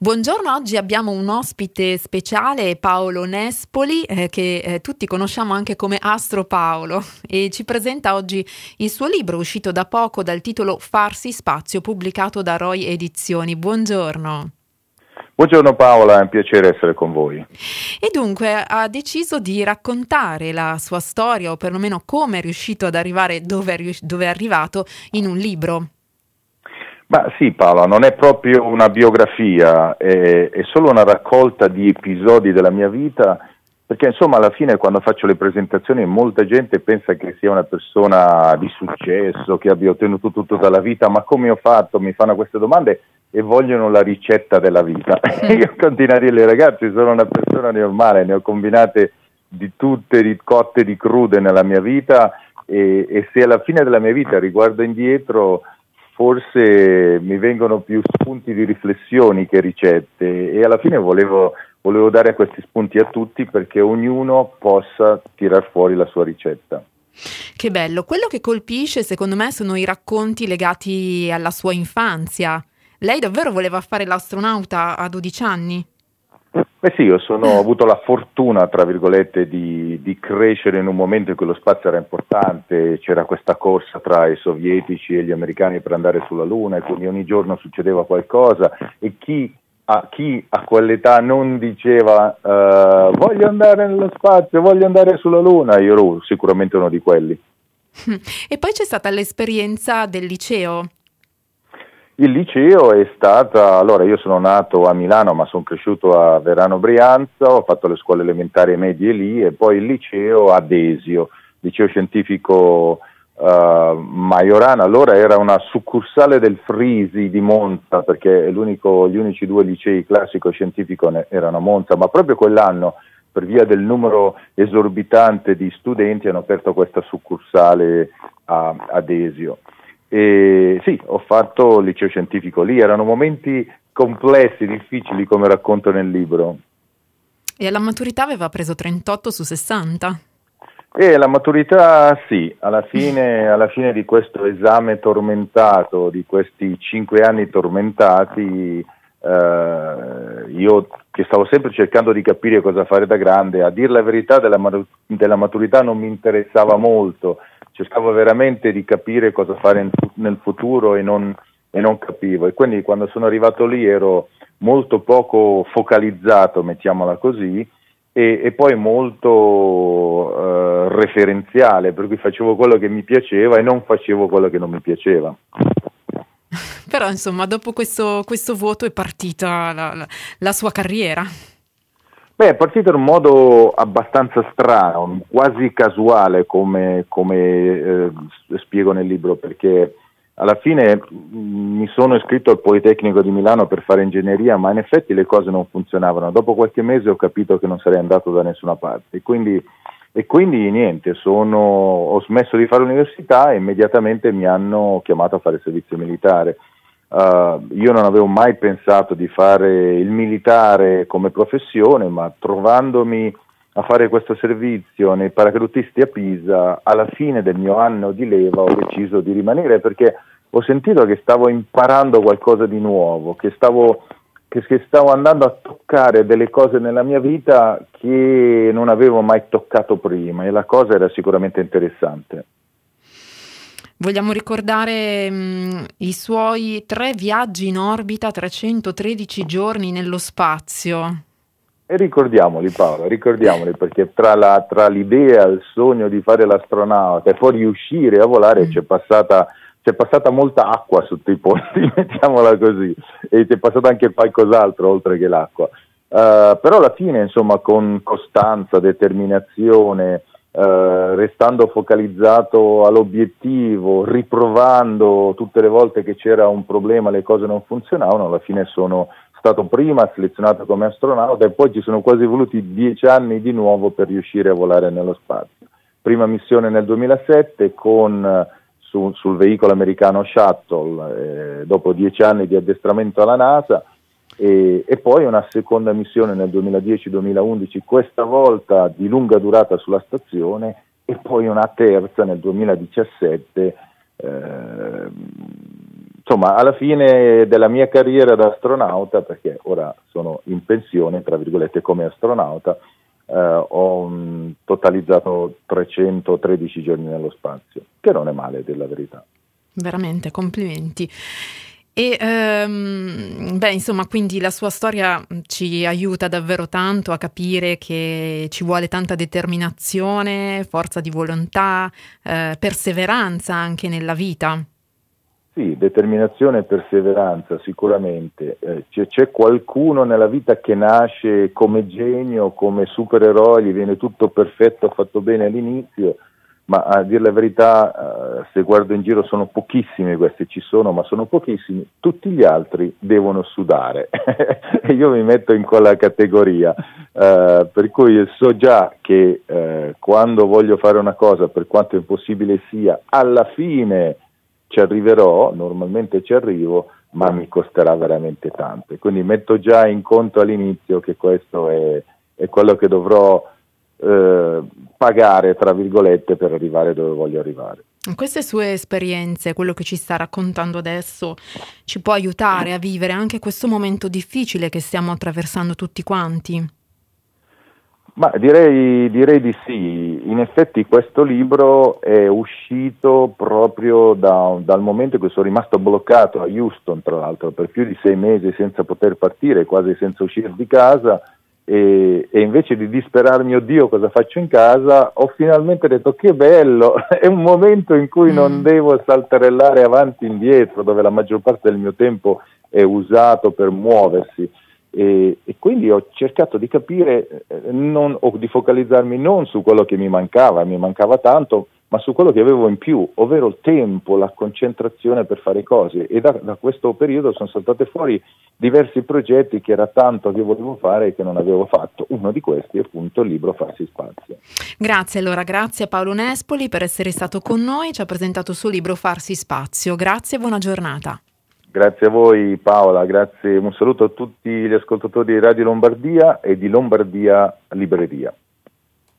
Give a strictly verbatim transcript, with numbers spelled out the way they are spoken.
Buongiorno, oggi abbiamo un ospite speciale, Paolo Nespoli, eh, che eh, tutti conosciamo anche come Astro Paolo, e ci presenta oggi il suo libro uscito da poco dal titolo Farsi spazio, pubblicato da Roy Edizioni. Buongiorno. Buongiorno Paola, è un piacere essere con voi. E dunque ha deciso di raccontare la sua storia, o perlomeno come è riuscito ad arrivare dove è, rius- dove è arrivato, in un libro. Ma sì Paola, non è proprio una biografia, è, è solo una raccolta di episodi della mia vita, perché insomma alla fine quando faccio le presentazioni molta gente pensa che sia una persona di successo, che abbia ottenuto tutto dalla vita, ma come ho fatto? Mi fanno queste domande e vogliono la ricetta della vita. Io continuo a dirle, ragazzi, sono una persona normale, ne ho combinate di tutte, di cotte, di crude nella mia vita e, e se alla fine della mia vita riguardo indietro forse mi vengono più spunti di riflessioni che ricette e alla fine volevo, volevo dare questi spunti a tutti perché ognuno possa tirar fuori la sua ricetta. Che bello, quello che colpisce secondo me sono i racconti legati alla sua infanzia. Lei davvero voleva fare l'astronauta a dodici anni? Beh sì, io sono, ho avuto la fortuna, tra virgolette, di, di crescere in un momento in cui lo spazio era importante, c'era questa corsa tra i sovietici e gli americani per andare sulla Luna e quindi ogni giorno succedeva qualcosa e chi a, chi a quell'età non diceva uh, voglio andare nello spazio, voglio andare sulla Luna, io ero sicuramente uno di quelli. E poi c'è stata l'esperienza del liceo. Il liceo è stata, allora io sono nato a Milano ma sono cresciuto a Verano Brianza, ho fatto le scuole elementari e medie lì e poi il liceo a Desio, liceo scientifico uh, Majorana, allora era una succursale del Frisi di Monza perché l'unico, gli unici due licei classico e scientifico erano a Monza, ma proprio quell'anno per via del numero esorbitante di studenti hanno aperto questa succursale a, a Desio. E sì, ho fatto il liceo scientifico lì, erano momenti complessi, difficili come racconto nel libro. E alla maturità aveva preso trentotto su sessanta? E la maturità sì, alla fine, alla fine di questo esame tormentato, di questi cinque anni tormentati, eh, io che stavo sempre cercando di capire cosa fare da grande, a dir la verità della, della maturità non mi interessava molto, cercavo veramente di capire cosa fare in, nel futuro e non, e non capivo e quindi quando sono arrivato lì ero molto poco focalizzato, mettiamola così, e, e poi molto eh, referenziale, per cui facevo quello che mi piaceva e non facevo quello che non mi piaceva. Però insomma dopo questo, questo voto è partita la, la, la sua carriera. Beh, è partito in un modo abbastanza strano, quasi casuale come, come eh, spiego nel libro, perché alla fine mh, mi sono iscritto al Politecnico di Milano per fare ingegneria, ma in effetti le cose non funzionavano. Dopo qualche mese ho capito che non sarei andato da nessuna parte e quindi, e quindi niente, sono, ho smesso di fare l'università e immediatamente mi hanno chiamato a fare servizio militare. Uh, io non avevo mai pensato di fare il militare come professione, ma trovandomi a fare questo servizio nei paracadutisti a Pisa, alla fine del mio anno di leva ho deciso di rimanere perché ho sentito che stavo imparando qualcosa di nuovo, che stavo, che, che stavo andando a toccare delle cose nella mia vita che non avevo mai toccato prima e la cosa era sicuramente interessante. Vogliamo ricordare mh, i suoi tre viaggi in orbita, trecentotredici giorni nello spazio. E ricordiamoli Paola, ricordiamoli perché tra, la, tra l'idea, il sogno di fare l'astronauta e poi riuscire a volare mm. c'è passata c'è passata molta acqua sotto i ponti, mettiamola così, e c'è passato anche qualcos'altro oltre che l'acqua. Uh, però alla fine, insomma, con costanza, determinazione, Uh, restando focalizzato all'obiettivo, riprovando tutte le volte che c'era un problema, le cose non funzionavano, alla fine sono stato prima selezionato come astronauta e poi ci sono quasi voluti dieci anni di nuovo per riuscire a volare nello spazio. Prima missione nel duemilasette con, su, sul veicolo americano Shuttle, eh, dopo dieci anni di addestramento alla NASA, E, e poi una seconda missione nel duemiladieci duemilaundici, questa volta di lunga durata sulla stazione, e poi una terza nel duemiladiciassette eh, insomma, alla fine della mia carriera da astronauta, perché ora sono in pensione, tra virgolette, come astronauta, eh, ho um, totalizzato trecentotredici giorni nello spazio, che non è male, a dir la verità. Veramente, complimenti. E ehm, beh, insomma, quindi la sua storia ci aiuta davvero tanto a capire che ci vuole tanta determinazione, forza di volontà, eh, perseveranza anche nella vita. Sì, determinazione e perseveranza sicuramente. Eh, c'è, c'è qualcuno nella vita che nasce come genio, come supereroe, gli viene tutto perfetto, fatto bene all'inizio, ma a dire la verità, eh, se guardo in giro sono pochissimi questi, ci sono, ma sono pochissimi, tutti gli altri devono sudare e io mi metto in quella categoria, eh, per cui so già che eh, quando voglio fare una cosa, per quanto impossibile sia, alla fine ci arriverò, normalmente ci arrivo, ma mi costerà veramente tanto, quindi metto già in conto all'inizio che questo è, è quello che dovrò Eh, pagare, tra virgolette, per arrivare dove voglio arrivare. Queste sue esperienze, quello che ci sta raccontando adesso, ci può aiutare a vivere anche questo momento difficile che stiamo attraversando tutti quanti? Ma direi, direi di sì. In effetti questo libro è uscito proprio da, dal momento che sono rimasto bloccato a Houston, tra l'altro, per più di sei mesi senza poter partire, quasi senza uscire di casa. E, e invece di disperarmi, oddio cosa faccio in casa, ho finalmente detto che bello, è un momento in cui mm. non devo saltarellare avanti e indietro, dove la maggior parte del mio tempo è usato per muoversi, e, e quindi ho cercato di capire eh, non, o di focalizzarmi non su quello che mi mancava, mi mancava tanto, ma su quello che avevo in più, ovvero il tempo, la concentrazione per fare cose, e da, da questo periodo sono saltate fuori diversi progetti che era tanto che volevo fare e che non avevo fatto. Uno di questi è appunto il libro Farsi Spazio. Grazie allora, grazie a Paolo Nespoli per essere stato con noi, ci ha presentato il suo libro Farsi Spazio. Grazie e buona giornata. Grazie a voi Paola, grazie, un saluto a tutti gli ascoltatori di Radio Lombardia e di Lombardia Libreria.